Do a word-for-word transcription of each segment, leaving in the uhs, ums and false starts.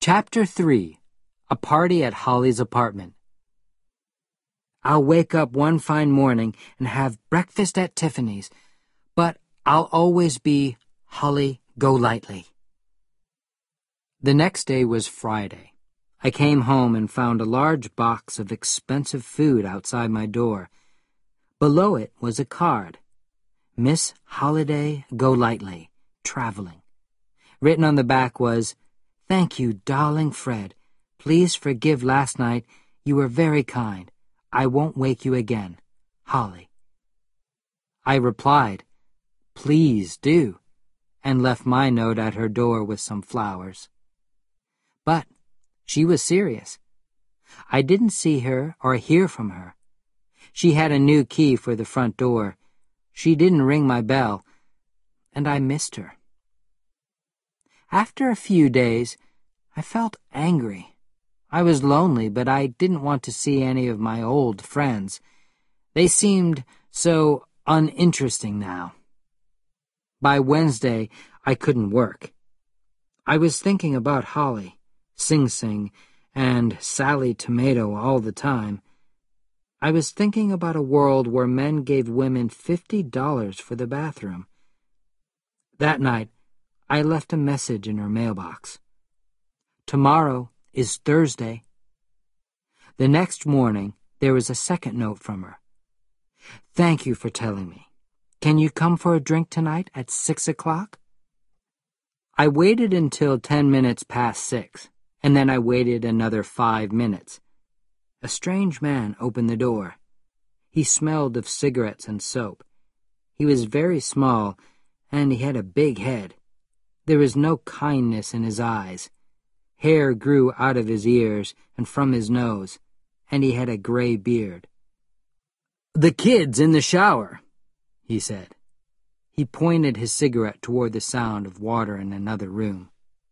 Chapter three. A Party at Holly's Apartment. I'll wake up one fine morning and have breakfast at Tiffany's, but I'll always be Holly Golightly. The next day was Friday. I came home and found a large box of expensive food outside my door. Below it was a card. Miss Holiday Golightly, traveling. Written on the back was, "Thank you, darling Fred. Please forgive last night. You were very kind. I won't wake you again. Holly." I replied, "Please do," and left my note at her door with some flowers. But she was serious. I didn't see her or hear from her. She had a new key for the front door. She didn't ring my bell, and I missed her. After a few days, I felt angry. I was lonely, but I didn't want to see any of my old friends. They seemed so uninteresting now. By Wednesday, I couldn't work. I was thinking about Holly, Sing Sing, and Sally Tomato all the time. I was thinking about a world where men gave women fifty dollars for the bathroom. That night, I left a message in her mailbox. Tomorrow is Thursday. The next morning, there was a second note from her. "Thank you for telling me. Can you come for a drink tonight at six o'clock?" I waited until ten minutes past six, and then I waited another five minutes. A strange man opened the door. He smelled of cigarettes and soap. He was very small, and he had a big head. There was no kindness in his eyes. Hair grew out of his ears and from his nose, and he had a gray beard. "The kid's in the shower," he said. He pointed his cigarette toward the sound of water in another room.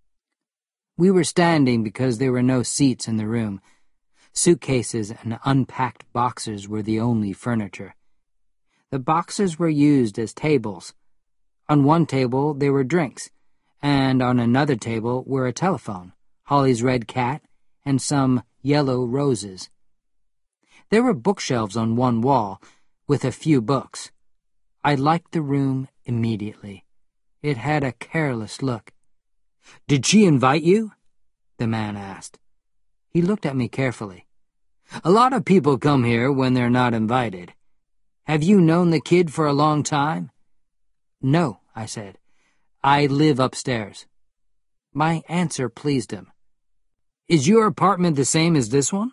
We were standing because there were no seats in the room. Suitcases and unpacked boxes were the only furniture. The boxes were used as tables. On one table there were drinks, and on another table were a telephone, Holly's red cat, and some yellow roses. There were bookshelves on one wall, with a few books. I liked the room immediately. It had a careless look. "Did she invite you?" the man asked. He looked at me carefully. "A lot of people come here when they're not invited. Have you known the kid for a long time?" "No," I said. "I live upstairs." My answer pleased him. "Is your apartment the same as this one?"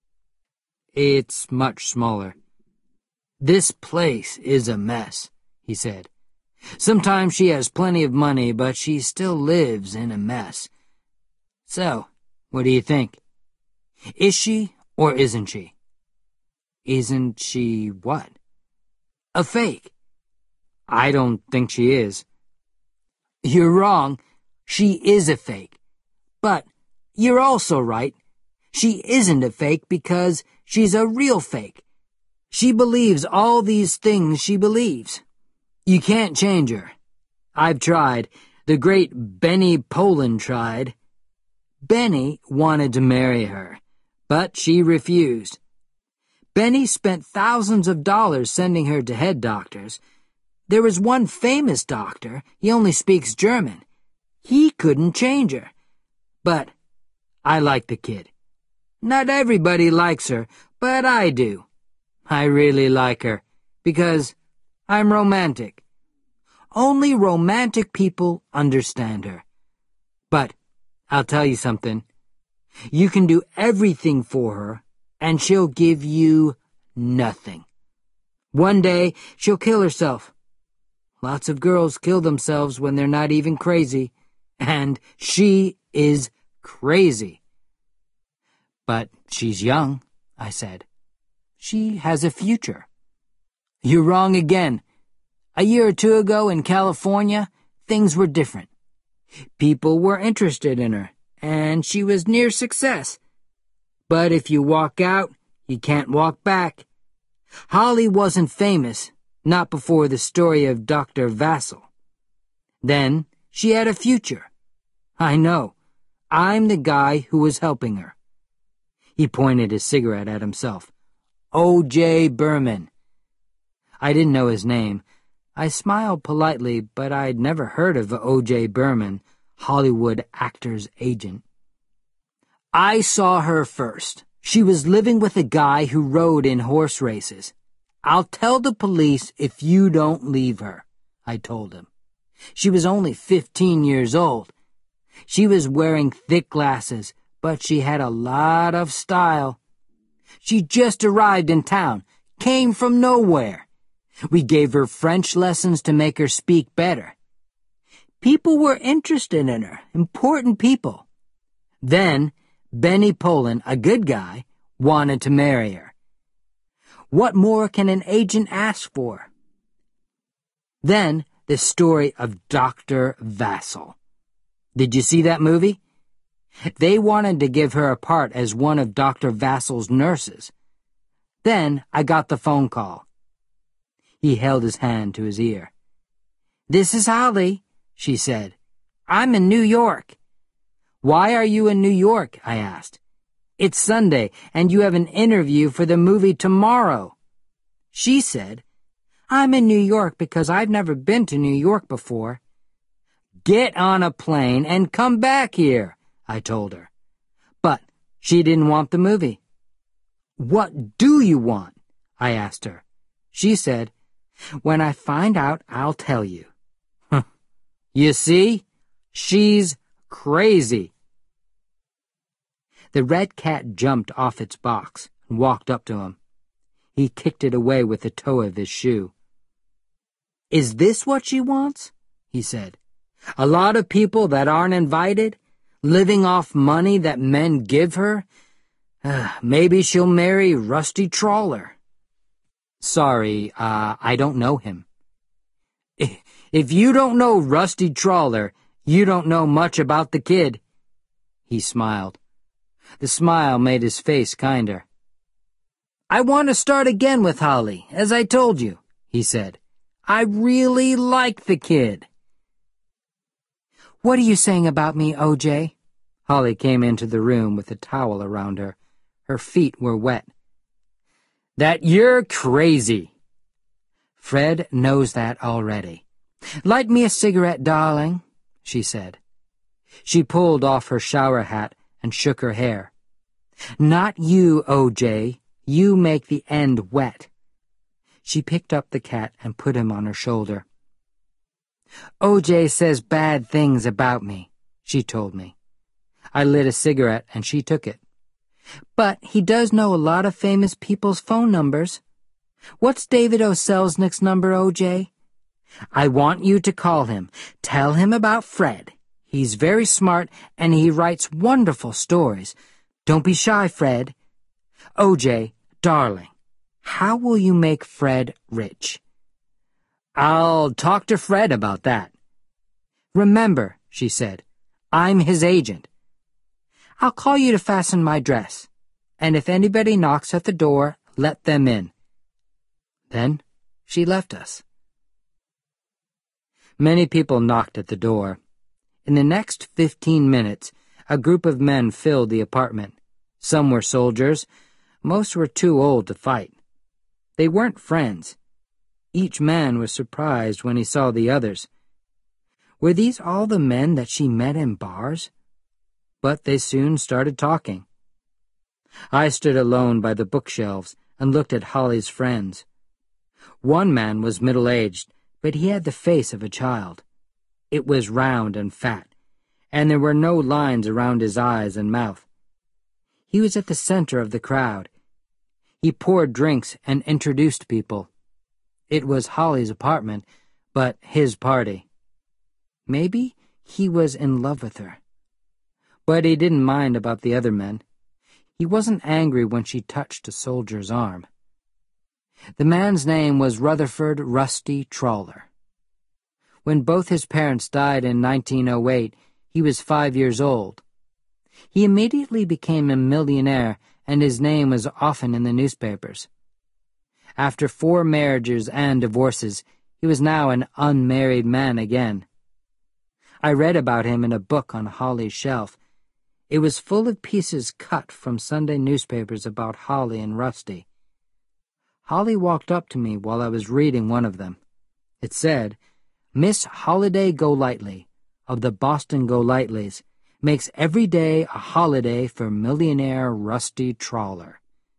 "It's much smaller." "This place is a mess," he said. "Sometimes she has plenty of money, but she still lives in a mess. So, what do you think? Is she or isn't she?" "Isn't she what?" "A fake." "I don't think she is." "You're wrong. She is a fake. But you're also right. She isn't a fake because she's a real fake. She believes all these things she believes. You can't change her. I've tried. The great Benny Poland tried. Benny wanted to marry her, but she refused. Benny spent thousands of dollars sending her to head doctors. There was one famous doctor. He only speaks German. He couldn't change her. But I like the kid. Not everybody likes her, but I do. I really like her, because I'm romantic. Only romantic people understand her. But I'll tell you something. You can do everything for her, and she'll give you nothing. One day, she'll kill herself. Lots of girls kill themselves when they're not even crazy, and she is crazy. "But she's young," I said. "She has a future." "You're wrong again. A year or two ago in California, things were different. People were interested in her, and she was near success. But if you walk out, you can't walk back. Holly wasn't famous, not before the story of Doctor Vassal. Then she had a future. I know. I'm the guy who was helping her." He pointed his cigarette at himself. O J Berman. I didn't know his name. I smiled politely, but I'd never heard of O J Berman, Hollywood actor's agent. "I saw her first. She was living with a guy who rode in horse races. I'll tell the police if you don't leave her," I told him. She was only fifteen years old. She was wearing thick glasses, but she had a lot of style. She just arrived in town, came from nowhere. We gave her French lessons to make her speak better. People were interested in her, important people. Then, Benny Polan, a good guy, wanted to marry her. What more can an agent ask for? Then, the story of Doctor Vassal. Did you see that movie? They wanted to give her a part as one of Doctor Vassal's nurses. Then I got the phone call. He held his hand to his ear. "This is Holly," she said. "I'm in New York." "Why are you in New York?" I asked. "It's Sunday, and you have an interview for the movie tomorrow." She said, "I'm in New York because I've never been to New York before." "Get on a plane and come back here," I told her. But she didn't want the movie. "What do you want?" I asked her. She said, "When I find out, I'll tell you." You see? She's crazy. The red cat jumped off its box and walked up to him. He kicked it away with the toe of his shoe. "Is this what she wants?" he said. "A lot of people that aren't invited? Living off money that men give her? Uh, maybe she'll marry Rusty Trawler." "Sorry, uh, I don't know him." "If you don't know Rusty Trawler, you don't know much about the kid." He smiled. The smile made his face kinder. "I want to start again with Holly, as I told you," he said. "I really like the kid." "What are you saying about me, O J? Holly came into the room with a towel around her. Her feet were wet. "That you're crazy." "Fred knows that already." "Light me a cigarette, darling," she said. She pulled off her shower hat and shook her hair. "Not you, O J. You make the end wet." She picked up the cat and put him on her shoulder. "O J says bad things about me," she told me. I lit a cigarette and she took it. "But he does know a lot of famous people's phone numbers. What's David O. Selznick's number, O J? I want you to call him. Tell him about Fred. He's very smart and he writes wonderful stories. Don't be shy, Fred. O J, darling, how will you make Fred rich?" "I'll talk to Fred about that." "Remember," she said, "I'm his agent. I'll call you to fasten my dress, and if anybody knocks at the door, let them in." Then she left us. Many people knocked at the door. In the next fifteen minutes, a group of men filled the apartment. Some were soldiers. Most were too old to fight. They weren't friends. Each man was surprised when he saw the others. Were these all the men that she met in bars? But they soon started talking. I stood alone by the bookshelves and looked at Holly's friends. One man was middle-aged, but he had the face of a child. It was round and fat, and there were no lines around his eyes and mouth. He was at the center of the crowd. He poured drinks and introduced people. It was Holly's apartment, but his party. Maybe he was in love with her. But he didn't mind about the other men. He wasn't angry when she touched a soldier's arm. The man's name was Rutherford Rusty Trawler. When both his parents died in nineteen oh eight, he was five years old. He immediately became a millionaire, and his name was often in the newspapers. After four marriages and divorces, he was now an unmarried man again. I read about him in a book on Holly's shelf. It was full of pieces cut from Sunday newspapers about Holly and Rusty. Holly walked up to me while I was reading one of them. It said, "Miss Holiday Golightly, of the Boston Golightleys, makes every day a holiday for millionaire Rusty Trawler."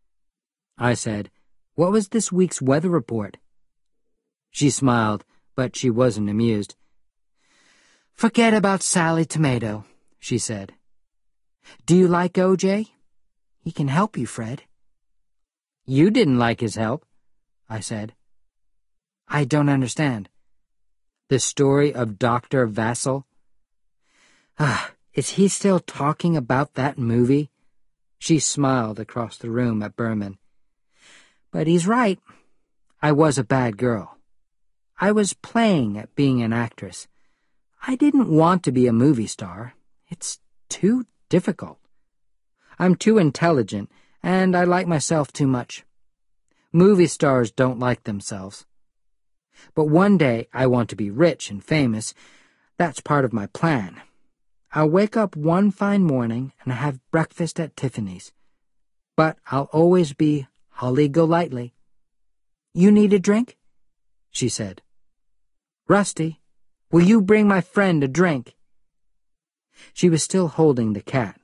I said, "What was this week's weather report?" She smiled, but she wasn't amused. "Forget about Sally Tomato," she said. "Do you like O J? He can help you, Fred." "You didn't like his help," I said. "I don't understand." "The story of Doctor Vassal?" "Ah, is he still talking about that movie?" She smiled across the room at Berman. "But he's right. I was a bad girl. I was playing at being an actress. I didn't want to be a movie star. It's too difficult. I'm too intelligent, and I like myself too much. Movie stars don't like themselves. But one day I want to be rich and famous. That's part of my plan. I'll wake up one fine morning and have breakfast at Tiffany's. But I'll always be Holly Golightly." "You need a drink?" she said. "Rusty, will you bring my friend a drink?" She was still holding the cat.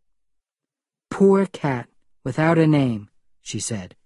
"Poor cat, without a name," she said.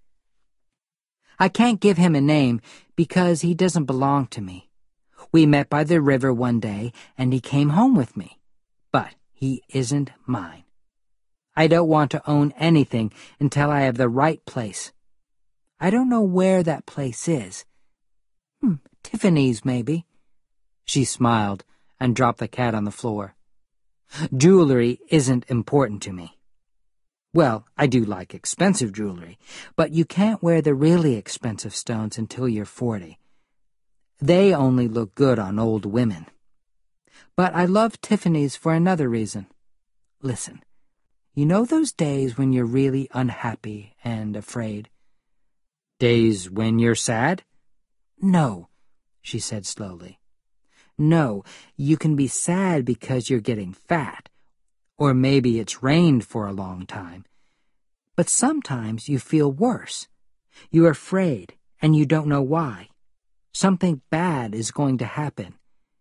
"I can't give him a name because he doesn't belong to me. We met by the river one day, and he came home with me. But he isn't mine. I don't want to own anything until I have the right place. I don't know where that place is. Hmm, Tiffany's, maybe." She smiled and dropped the cat on the floor. "Jewelry isn't important to me. Well, I do like expensive jewelry, but you can't wear the really expensive stones until you're forty. They only look good on old women. But I love Tiffany's for another reason. Listen, you know those days when you're really unhappy and afraid?" "Days when you're sad?" "No," she said slowly. "No, you can be sad because you're getting fat, or maybe it's rained for a long time. But sometimes you feel worse. You're afraid, and you don't know why. Something bad is going to happen.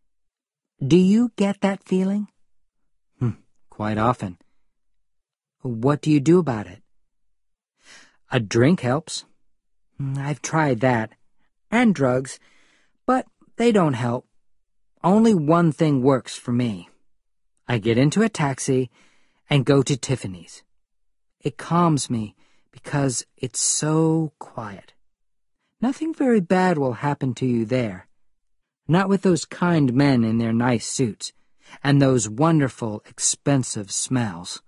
Do you get that feeling?" Hmm, "quite often." "What do you do about it?" "A drink helps. I've tried that, and drugs, but they don't help. Only one thing works for me. I get into a taxi and go to Tiffany's. It calms me because it's so quiet. Nothing very bad will happen to you there. Not with those kind men in their nice suits and those wonderful, expensive smells.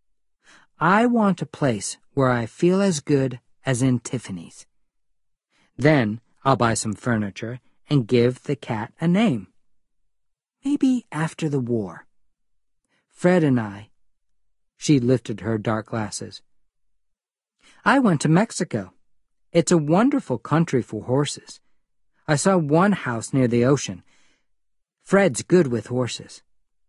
I want a place where I feel as good as in Tiffany's. Then I'll buy some furniture and give the cat a name. Maybe after the war. Fred and I..." She lifted her dark glasses. "I went to Mexico. It's a wonderful country for horses. I saw one house near the ocean. Fred's good with horses."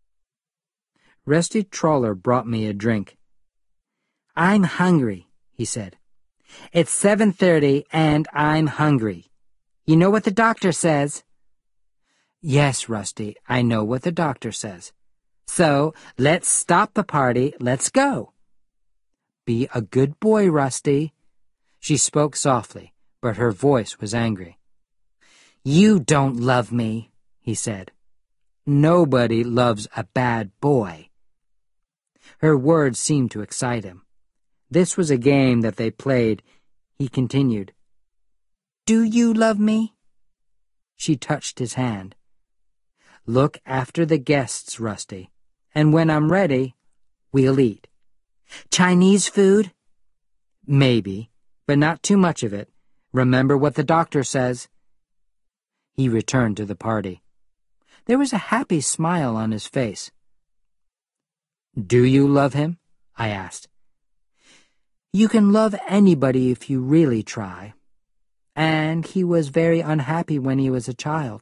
Rusty Trawler brought me a drink. "I'm hungry," he said. "It's seven thirty and I'm hungry. You know what the doctor says?" "Yes, Rusty, I know what the doctor says. So, let's stop the party. Let's go." "Be a good boy, Rusty." She spoke softly, but her voice was angry. "You don't love me," he said. "Nobody loves a bad boy." Her words seemed to excite him. This was a game that they played. He continued. "Do you love me?" She touched his hand. "Look after the guests, Rusty, and when I'm ready, we'll eat." "Chinese food?" "Maybe, but not too much of it. Remember what the doctor says." He returned to the party. There was a happy smile on his face. "Do you love him?" I asked. "You can love anybody if you really try. And he was very unhappy when he was a child."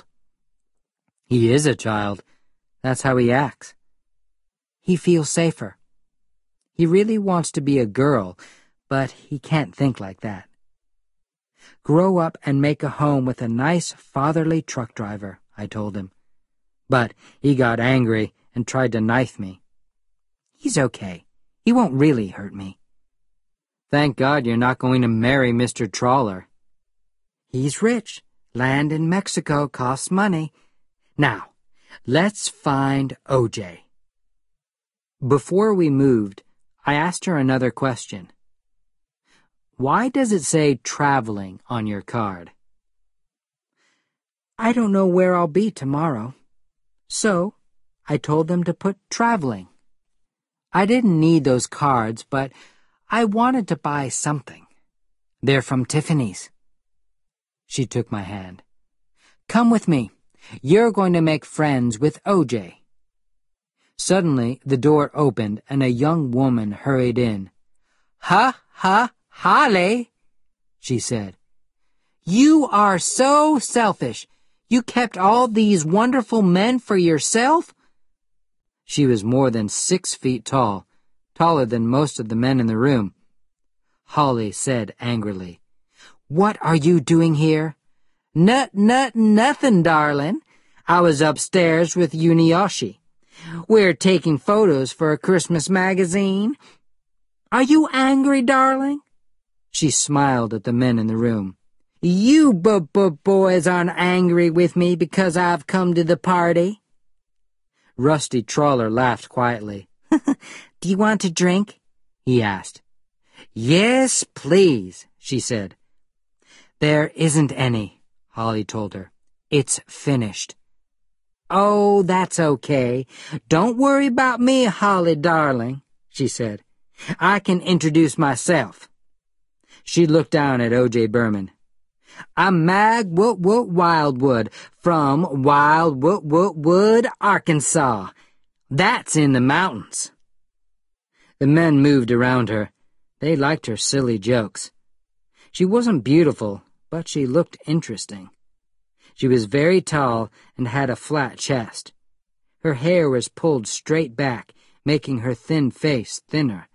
"He is a child. That's how he acts." "He feels safer. He really wants to be a girl, but he can't think like that. Grow up and make a home with a nice fatherly truck driver, I told him. But he got angry and tried to knife me. He's okay. He won't really hurt me. Thank God you're not going to marry Mister Trawler. He's rich. Land in Mexico costs money. Now, let's find O J. Before we moved, I asked her another question. Why does it say traveling on your card? I don't know where I'll be tomorrow. So, I told them to put traveling. I didn't need those cards, but I wanted to buy something. They're from Tiffany's. She took my hand. Come with me. You're going to make friends with O J. Suddenly, the door opened and a young woman hurried in. Ha, ha, Holly, she said. You are so selfish. You kept all these wonderful men for yourself? She was more than six feet tall, taller than most of the men in the room. Holly said angrily, What are you doing here? Nut, nut, nothing, darling. I was upstairs with Yuniyoshi. We're taking photos for a Christmas magazine. Are you angry, darling? She smiled at the men in the room. You b-b-boys aren't angry with me because I've come to the party. Rusty Trawler laughed quietly. Do you want to drink? He asked. Yes, please, she said. There isn't any, Holly told her. It's finished. Oh, that's okay. Don't worry about me, Holly darling, she said. I can introduce myself. She looked down at O J Berman. I'm Mag Woot Woot Wildwood from Wild Woot Woot Wood, Arkansas. That's in the mountains. The men moved around her. They liked her silly jokes. She wasn't beautiful, but she looked interesting. She was very tall and had a flat chest. Her hair was pulled straight back, making her thin face thinner.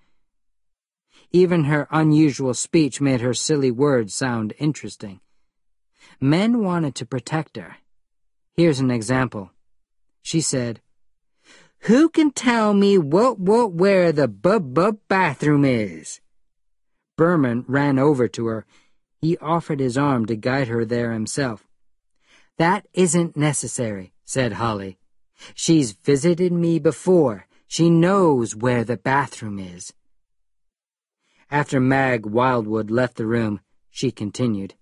Even her unusual speech made her silly words sound interesting. Men wanted to protect her. Here's an example. She said, Who can tell me what what where the bub-bub bathroom is? Berman ran over to her. He offered his arm to guide her there himself. That isn't necessary, said Holly. She's visited me before. She knows where the bathroom is. After Mag Wildwood left the room, she continued.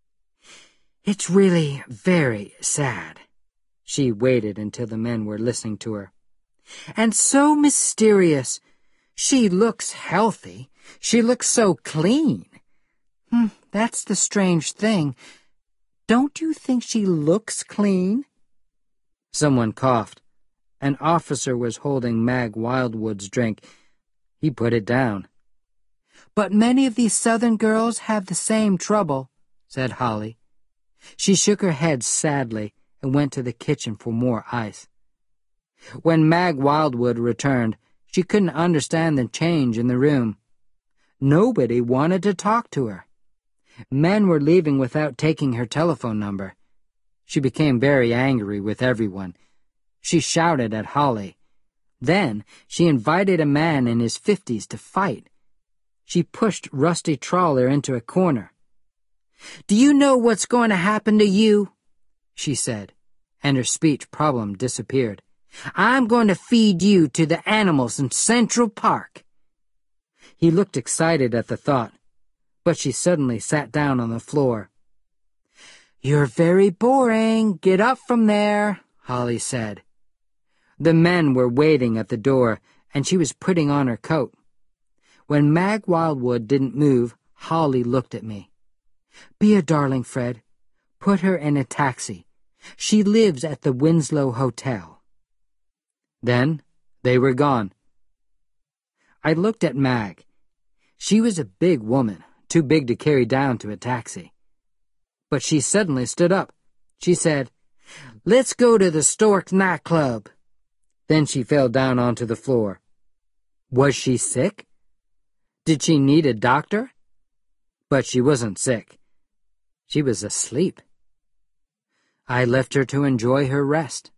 It's really very sad. She waited until the men were listening to her. And so mysterious. She looks healthy. She looks so clean. Hmm, that's the strange thing. Don't you think she looks clean? Someone coughed. An officer was holding Mag Wildwood's drink. He put it down. But many of these southern girls have the same trouble, said Holly. She shook her head sadly and went to the kitchen for more ice. When Mag Wildwood returned, she couldn't understand the change in the room. Nobody wanted to talk to her. Men were leaving without taking her telephone number. She became very angry with everyone. She shouted at Holly. Then she invited a man in his fifties to fight. She pushed Rusty Trawler into a corner. Do you know what's going to happen to you? She said, and her speech problem disappeared. I'm going to feed you to the animals in Central Park. He looked excited at the thought, but she suddenly sat down on the floor. You're very boring. Get up from there, Holly said. The men were waiting at the door, and she was putting on her coat. When Mag Wildwood didn't move, Holly looked at me. Be a darling, Fred. Put her in a taxi. She lives at the Winslow Hotel. Then they were gone. I looked at Mag. She was a big woman, too big to carry down to a taxi. But she suddenly stood up. She said, Let's go to the Stork nightclub. Then she fell down onto the floor. Was she sick? Did she need a doctor? But she wasn't sick. She was asleep. I left her to enjoy her rest.